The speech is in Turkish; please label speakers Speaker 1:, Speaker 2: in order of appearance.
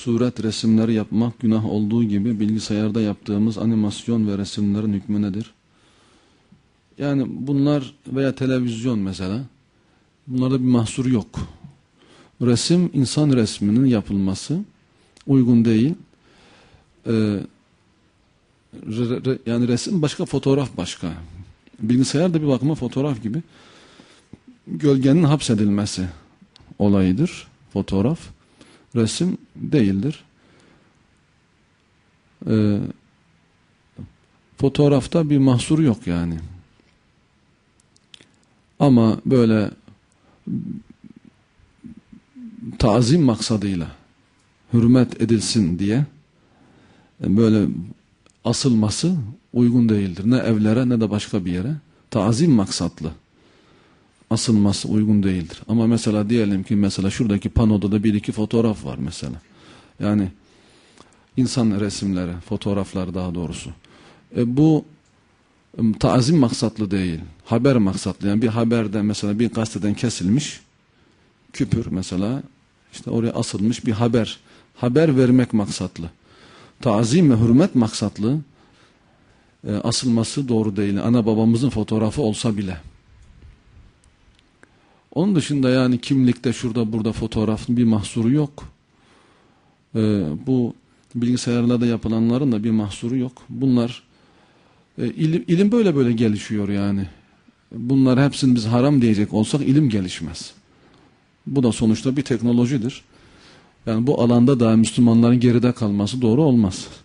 Speaker 1: suret resimleri yapmak günah olduğu gibi bilgisayarda yaptığımız animasyon ve resimlerin hükmü nedir? Yani bunlar veya televizyon mesela, bunlarda bir mahsur yok. Resim, insan resminin yapılması uygun değil. Yani resim başka, fotoğraf başka. Bilgisayar da bir bakıma fotoğraf gibi. Gölgenin hapsedilmesi olayıdır fotoğraf. Resim değildir. Fotoğrafta bir mahsur yok yani. Ama böyle tazim maksadıyla hürmet edilsin diye böyle asılması uygun değildir. Ne evlere ne de başka bir yere. Tazim maksatlı asılması uygun değildir. Ama mesela diyelim ki mesela şuradaki panoda da bir iki fotoğraf var mesela. Yani insan resimleri, fotoğraflar daha doğrusu. Bu tazim maksatlı değil. Haber maksatlı. Yani bir haberde mesela bir gazeteden kesilmiş küpür mesela işte oraya asılmış bir haber. Haber vermek maksatlı. Tazim ve hürmet maksatlı asılması doğru değil. Ana babamızın fotoğrafı olsa bile. Onun dışında yani kimlikte şurada burada fotoğrafın bir mahsuru yok. Bu bilgisayarlarda yapılanların da bir mahsuru yok. Bunlar ilim böyle gelişiyor yani. Bunlar hepsini biz haram diyecek olsak ilim gelişmez. Bu da sonuçta bir teknolojidir. Yani bu alanda da Müslümanların geride kalması doğru olmaz.